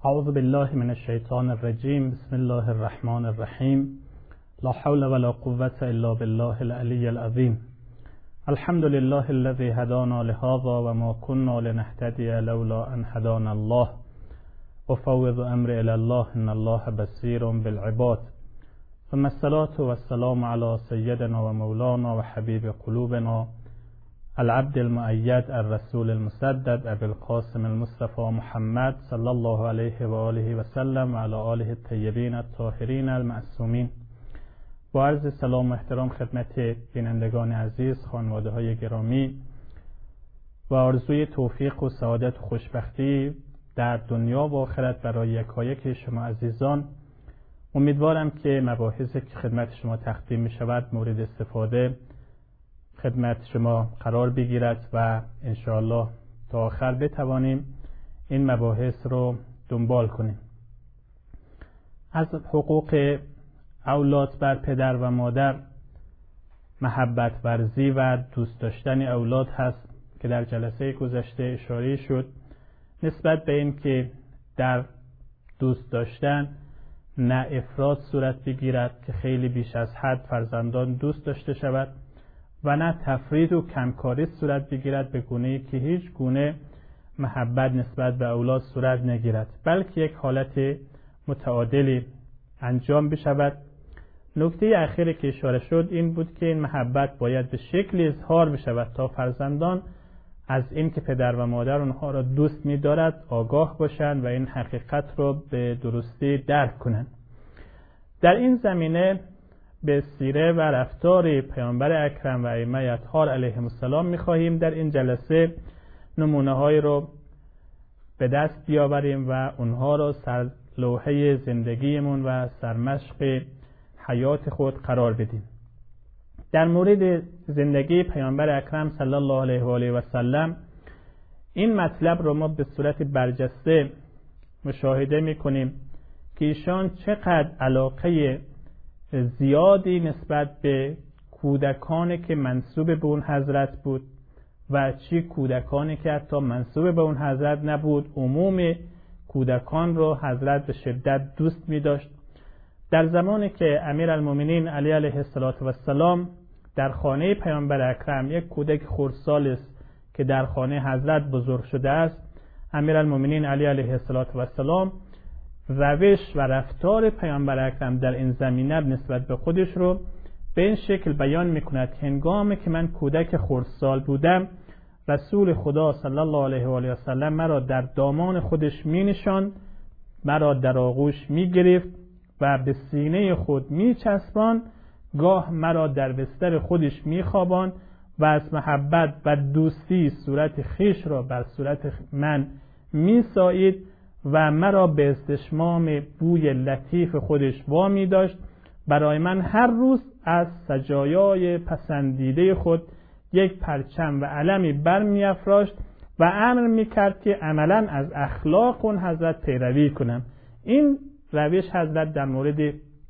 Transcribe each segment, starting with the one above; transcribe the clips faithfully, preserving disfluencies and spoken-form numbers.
اعوذ بالله من الشیطان الرجیم. بسم الله الرحمن الرحیم. لا حول ولا قوة الا بالله العلی العظیم. الحمد لله الذي هدانا لهذا وما كنا لنهتدي لولا ان هدانا الله. افوض امري الى الله ان الله بصير بالعباد. ثم الصلاة والسلام على سيدنا ومولانا وحبيب قلوبنا العبد المؤيد الرسول المسدد ابي القاسم المصطفى محمد صلى الله عليه و آله و سلم و علی آله الطیبین الطاهرین المعصومین. با عرض سلام و احترام خدمت بینندگان عزیز، خانواده های گرامی و آرزوی توفیق و سعادت و خوشبختی در دنیا و آخرت برای یکایک شما عزیزان. امیدوارم که مباحثی که خدمت شما تقدیم می شود مورد استفاده خدمت شما قرار بگیرد و انشاءالله تا آخر بتوانیم این مباحث رو دنبال کنیم. از حقوق اولاد بر پدر و مادر محبت ورزی و دوست داشتن اولاد هست که در جلسه گذشته اشاره شد نسبت به این که در دوست داشتن نه افراط صورت بگیرد که خیلی بیش از حد فرزندان دوست داشته شود و نه تفرید و کمکاری صورت بگیرد به گونه‌ای که هیچ گونه محبت نسبت به اولاد صورت نگیرد، بلکه یک حالت متعادلی انجام بشود. نکته اخیری که اشاره شد این بود که این محبت باید به شکلی اظهار بشود تا فرزندان از این که پدر و مادر اونها را دوست می‌دارد آگاه باشند و این حقیقت را به درستی درک کنند. در این زمینه به سیره و رفتار پیامبر اکرم و ائمه اطهار علیهم السلام می‌خواهیم در این جلسه نمونه‌هایی رو به دست بیاوریم و اونها را سر لوحه زندگیمون و سرمشق حیات خود قرار بدیم. در مورد زندگی پیامبر اکرم صلی الله علیه و آله و سلم این مطلب رو ما به صورت برجسته مشاهده می‌کنیم که ایشان چقدر علاقه زیادی نسبت به کودکانی که منسوب به اون حضرت بود و چی کودکانی که حتی منسوب به اون حضرت نبود، عموم کودکان رو حضرت به شدت دوست می داشت. در زمانی که امیرالمومنین علی علیه السلام در خانه پیامبر اکرم یک کودک خردسال است که در خانه حضرت بزرگ شده است، امیرالمومنین علی علیه السلام روش و رفتار پیامبر اکرم در این زمینه نسبت به خودش رو به این شکل بیان میکند که هنگامی که من کودک خردسال بودم رسول خدا صلی الله علیه و آله و سلم مرا در دامان خودش مینشاند، مرا در آغوش میگرفت و به سینه خود میچسباند، گاه مرا در بستر خودش میخواباند و از محبت و دوستی صورت خیش را بر صورت من میسایید و مرا به استشمام بوی لطیف خودش وامی داشت. برای من هر روز از سجایای پسندیده خود یک پرچم و علمی برمی افراشت و امر می کرد که عملا از اخلاق اون حضرت پیروی کنم. این روش حضرت در مورد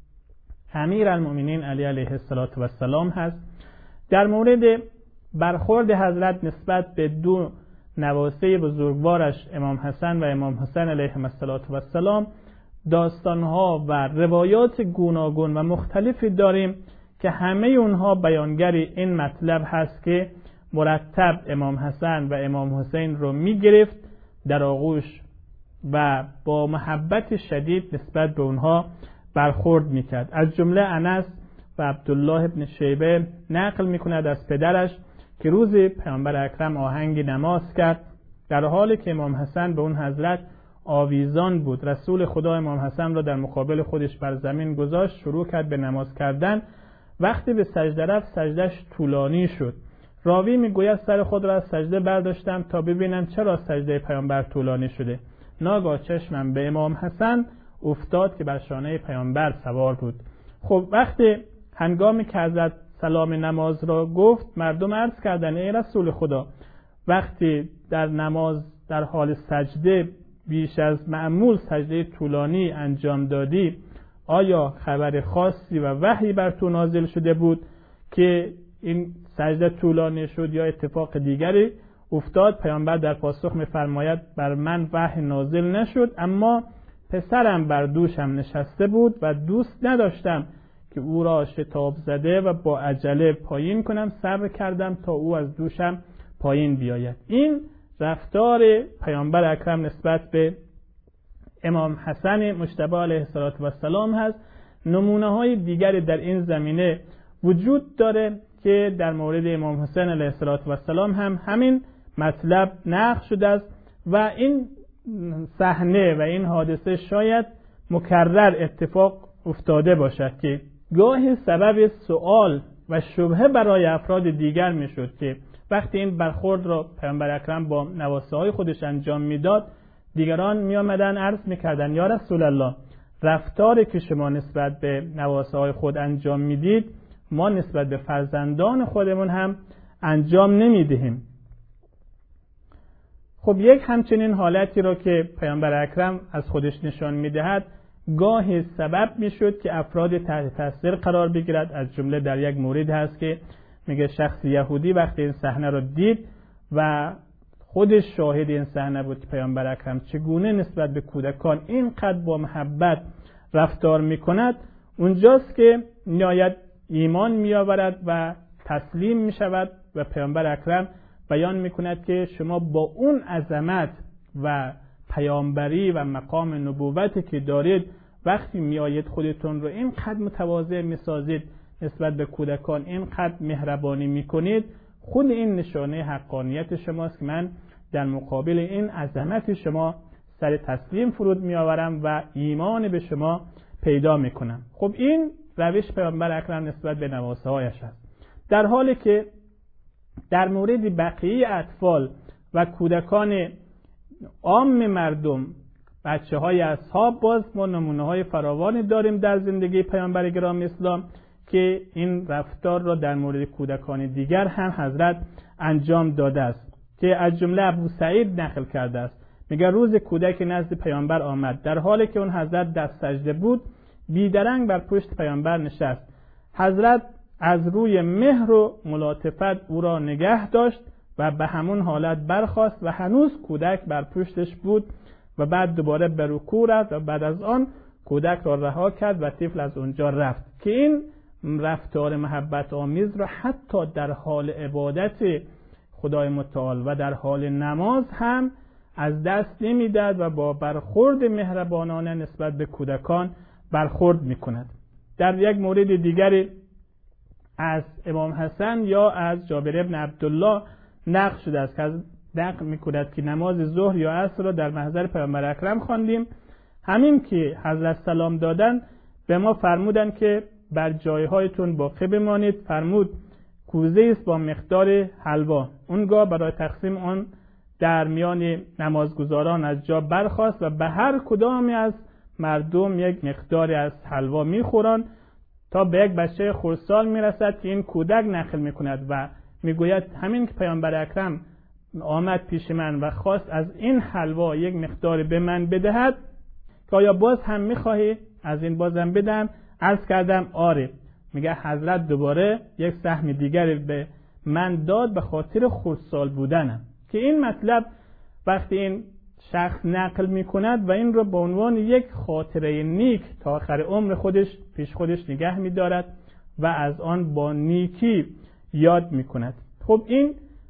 امیرالمومنین علی علیه السلام هست. در مورد برخورد حضرت نسبت به دو نواسه بزرگوارش امام حسن و امام حسین علیهم السلام داستانها و روایات گوناگون و مختلفی داریم که همه اونها بیانگری این مطلب هست که مرتب امام حسن و امام حسین رو میگرفت در آغوش و با محبت شدید نسبت به اونها برخورد میکرد. از جمله انس و عبدالله ابن شیبه نقل میکند از پدرش که روزی پیامبر اکرم آهنگ نماز کرد در حالی که امام حسن به اون حضرت آویزان بود. رسول خدا امام حسن را در مقابل خودش بر زمین گذاشت، شروع کرد به نماز کردن. وقتی به سجده رفت سجدهش طولانی شد. راوی میگوید سر خود را از سجده برداشتم تا ببینم چرا سجده پیامبر طولانی شده. ناگاه چشمم به امام حسن افتاد که بر شانه پیامبر سوار بود. خب وقتی هنگامی که حضرت سلام نماز را گفت مردم عرض کردن ای رسول خدا وقتی در نماز در حال سجده بیش از معمول سجده طولانی انجام دادی آیا خبر خاصی و وحی بر تو نازل شده بود که این سجده طولانی شد یا اتفاق دیگری افتاد؟ پیامبر در پاسخ می‌فرماید بر من وحی نازل نشد، اما پسرم بر دوشم نشسته بود و دوست نداشتم که او را شتاب زده و با عجله پایین کنم، صبر کردم تا او از دوشم پایین بیاید. این رفتار پیامبر اکرم نسبت به امام حسن مجتبی علیه السلام هست. نمونه های دیگری در این زمینه وجود داره که در مورد امام حسین علیه السلام هم همین مطلب نقل شده است و این صحنه و این حادثه شاید مکرر اتفاق افتاده باشد که گاهی سبب سوال و شبهه برای افراد دیگر میشد که وقتی این برخورد را پیامبر اکرم با نواسه های خودش انجام میداد، دیگران می آمدن عرض میکردن یا رسول الله، رفتاری که شما نسبت به نواسه های خود انجام میدید ما نسبت به فرزندان خودمون هم انجام نمیدهیم. خب یک همچنین حالتی را که پیامبر اکرم از خودش نشان میدهد گاهی سبب میشد که افراد تحت تاثیر قرار بگیرد. از جمله در یک مورد هست که میگه شخص یهودی وقتی این صحنه را دید و خودش شاهد این صحنه بود که پیامبر اکرم چگونه نسبت به کودکان اینقدر با محبت رفتار میکند، اونجاست که نهایت ایمان میآورد و تسلیم میشود و پیامبر اکرم بیان میکند که شما با اون عظمت و پیامبری و مقام نبوتی که دارید وقتی میآیید خودتون رو اینقدر متواضع میسازید، نسبت به کودکان اینقدر مهربانی میکنید، خود این نشانه حقانیت شماست که من در مقابل این عظمت شما سر تسلیم فرود میآورم و ایمان به شما پیدا میکنم. خب این روش پیامبر اکرم نسبت به نواسه هایش است. در حالی که در مورد بقیه اطفال و کودکان عام مردم، بچه های اصحاب، باز ما نمونه های فراوانی داریم در زندگی پیامبر گرامی اسلام که این رفتار را در مورد کودکان دیگر هم حضرت انجام داده است که از جمله ابو سعید نقل کرده است. میگه روز کودک نزد پیامبر آمد، در حالی که اون حضرت در سجده بود بیدرنگ بر پشت پیامبر نشست. حضرت از روی مهر و ملاطفت او را نگه داشت و به همون حالت برخاست و هنوز کودک بر پشتش بود و بعد دوباره به رکوع رفت و بعد از آن کودک را رها کرد و طفل از اونجا رفت که این رفتار محبت آمیز را حتی در حال عبادت خدای متعال و در حال نماز هم از دست نمیداد و با برخورد مهربانانه نسبت به کودکان برخورد میکند. در یک مورد دیگری از امام حسن یا از جابر ابن عبدالله نقل شده است که از نقل میکند که نماز ظهر یا عصر را در محضر پیامبر اکرم خواندیم. همین که حضرت سلام دادن به ما فرمودن که بر جایهایتون باقی بمانید. فرمود کوزه است با مقدار حلوا. اونگاه برای تقسیم آن در میان نمازگزاران از جا برخاست و به هر کدامی از مردم یک مقداری از حلوا میخورند تا به یک بچه خردسال میرسد که این کودک نقل میکند و میگوید همین که پیامبر اکرم آمد پیش من و خواست از این حلوا یک مقداری به من بدهد که آیا باز هم میخواهی از این بازم بدم؟ عرض کردم آره. میگه حضرت دوباره یک سهم دیگری به من داد به خاطر خردسال بودنم. که این مطلب وقتی این شخص نقل میکند و این رو به عنوان یک خاطره نیک تا آخر عمر خودش پیش خودش نگه میدارد و از آن با نیکی یاد میکند. خب این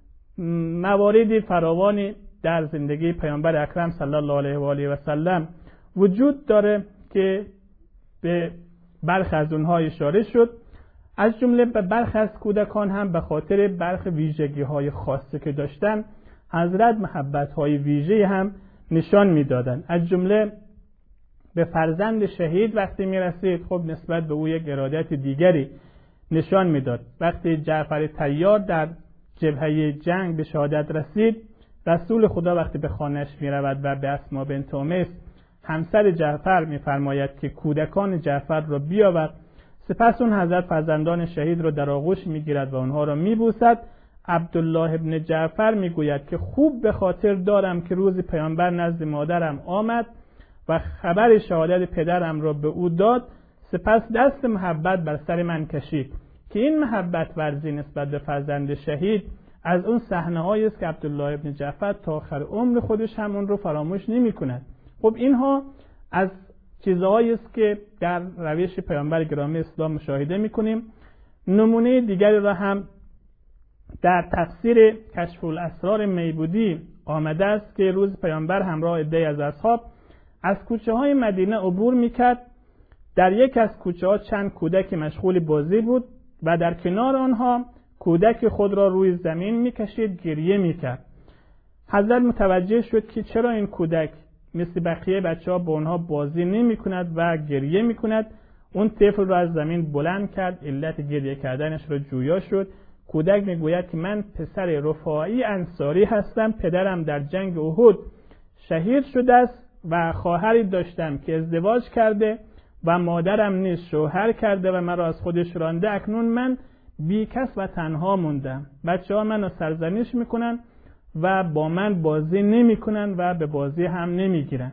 مواردی فراوانی در زندگی پیامبر اکرم صلی الله علیه و آله و سلم وجود داره که به برخی از اونها اشاره شد. از جمله به برخی از کودکان هم به خاطر برخی ویژگی های خاصی که داشتن حضرت محبت های ویژه هم نشان میدادن. از جمله به فرزند شهید وقتی میرسید خب نسبت به او یک ارادت دیگری نشان میداد. وقتی جعفر طیار در جبهه جنگ به شهادت رسید، رسول خدا وقتی به خانه‌اش میرود و به اسما بنت امیس همسر جعفر میفرماید که کودکان جعفر را بیاور، سپس اون حضرت فرزندان شهید را در آغوش میگیرد و آنها را میبوسد. عبدالله ابن جعفر میگوید که خوب به خاطر دارم که روز پیامبر نزد مادرم آمد و خبر شهادت پدرم را به او داد، سپس دست محبت بر سر من کشید. که این محبت ورزی نسبت به فرزند شهید از اون صحنه‌هایی است که عبدالله ابن جعفر تا آخر عمر خودش هم اون رو فراموش نمی‌کند. خب اینها از چیزهایی است که در روش پیامبر گرامی اسلام مشاهده می‌کنیم. نمونه دیگری را هم در تفسیر کشف الاسرار میبودی آمده است که روز پیامبر همراه عده‌ای از اصحاب از کوچه‌های مدینه عبور می‌کرد. در یک از کوچه‌ها چند کودک مشغول بازی بود و در کنار آنها کودک خود را روی زمین می‌کشید، گریه می‌کرد. حضرت متوجه شد که چرا این کودک مثل بقیه بچه‌ها با آنها بازی نمی‌کند و گریه می‌کند. اون طفل را از زمین بلند کرد، علت گریه کردنش را جویا شد. کودک میگوید که من پسر رفاعی انصاری هستم، پدرم در جنگ احد شهید شده است و خواهری داشتم که ازدواج کرده و مادرم نیز شوهر کرده و مرا از خودش رانده. اکنون من بی کس و تنها موندم. بچه‌ها منو سرزنش میکنن و با من بازی نمیکنن و به بازی هم نمیگیرن.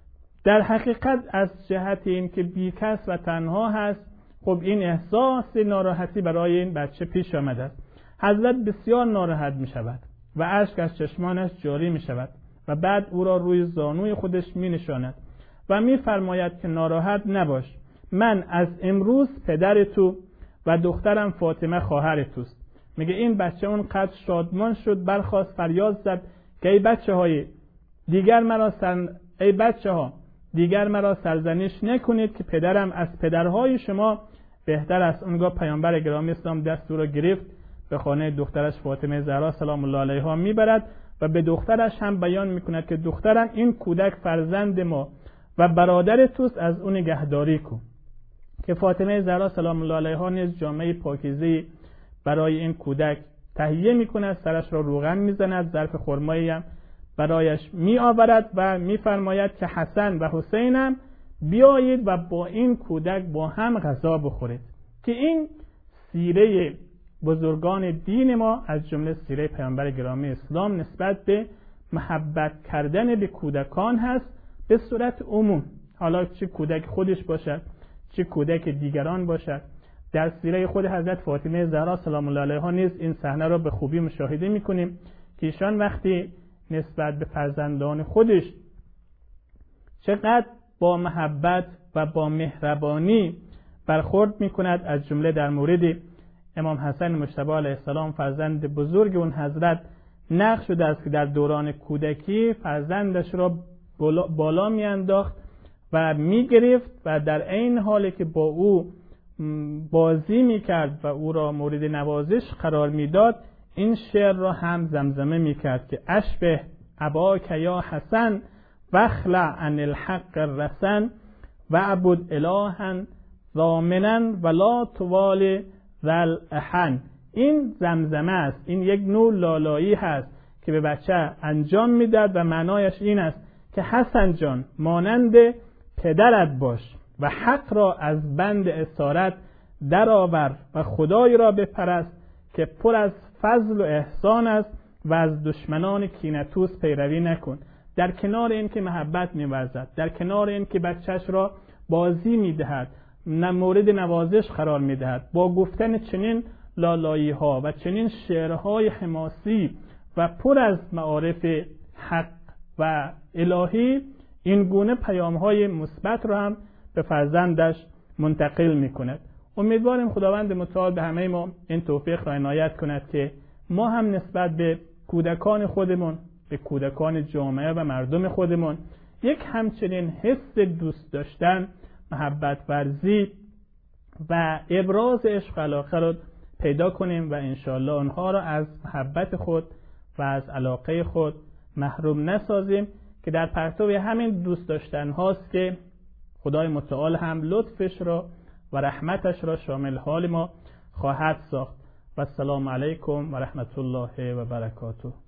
در حقیقت از جهت این که بی کس و تنها هست، خب این احساس ناراحتی برای این بچه پیش آمده است. حضرت بسیار ناراحت می شود و اشک از چشمانش جاری می شود و بعد او را روی زانوی خودش می نشاند و می فرماید که ناراحت نباش، من از امروز پدر تو و دخترم فاطمه خواهر توست. میگه این بچه اون قدر شادمان شد، برخاست فریاد زد که ای بچه های دیگر مرا سر... ای بچه ها دیگر مرا سرزنش نکنید که پدرم از پدرهای شما بهتر است. اونگاه پیامبر گرامی اسلام دست او را گرفت، به خانه دخترش فاطمه زهرا سلام الله علیها میبرد و به دخترش هم بیان میکند که دخترم این کودک فرزند ما و برادر توست، از اون نگهداری کن. که فاطمه زهرا سلام الله علیها نیز جامعه پاکیزه برای این کودک تهیه میکند، سرش را روغن میزند، ظرف خرمایی هم برایش می آورد و میفرماید که حسن و حسینم بیایید و با این کودک با هم غذا بخورید. که این سیره بزرگان دین ما از جمله سیره پیامبر گرامی اسلام نسبت به محبت کردن به کودکان هست به صورت عموم، حالا چه کودک خودش باشد چه کودک دیگران باشد. در سیره خود حضرت فاطمه زهرا سلام الله علیها نیز این صحنه را به خوبی مشاهده می‌کنیم که ایشان وقتی نسبت به فرزندان خودش چقدر با محبت و با مهربانی برخورد می‌کند. از جمله در مورد امام حسن مجتبی علیه السلام فرزند بزرگ اون حضرت نقل شده است که در دوران کودکی فرزندش را بالا, بالا میانداخت و میگرفت و در عین حالی که با او بازی میکرد و او را مورد نوازش قرار میداد، این شعر را هم زمزمه میکرد که اشبه اباک یا حسن وخلع عن الحق رسن و عبد الها ضامنا ولا توال ذل احن. این زمزمه است، این یک نوع لالایی هست که به بچه انجام میداد و معنایش این است که حسن جان مانند پدرت باش و حق را از بند اسارت درآور و خدای را بپرست که پر از فضل و احسان است و از دشمنان کینه‌توز پیروی نکن. در کنار این که محبت می‌ورزد، در کنار این که بچه‌اش را بازی می‌دهد، مورد نوازش قرار می‌دهد، با گفتن چنین لالایی‌ها و چنین شعرهای حماسی و پر از معارف حق و الهی، این گونه پیام‌های مثبت را هم به فرزندش منتقل می‌کند. امیدواریم خداوند متعال به همه ما این توفیق را عنایت کند که ما هم نسبت به کودکان خودمون، به کودکان جامعه و مردم خودمون یک همچنین حس دوست داشتن، محبت ورزی و ابراز عشق علاقه را پیدا کنیم و انشاءالله آنها را از محبت خود و از علاقه خود محروم نسازیم، که در پرتو همین دوست داشتن هاست که خدای متعال هم لطفش را و رحمتش را شامل حال ما خواهد ساخت. و السلام علیکم و رحمت الله و برکاته.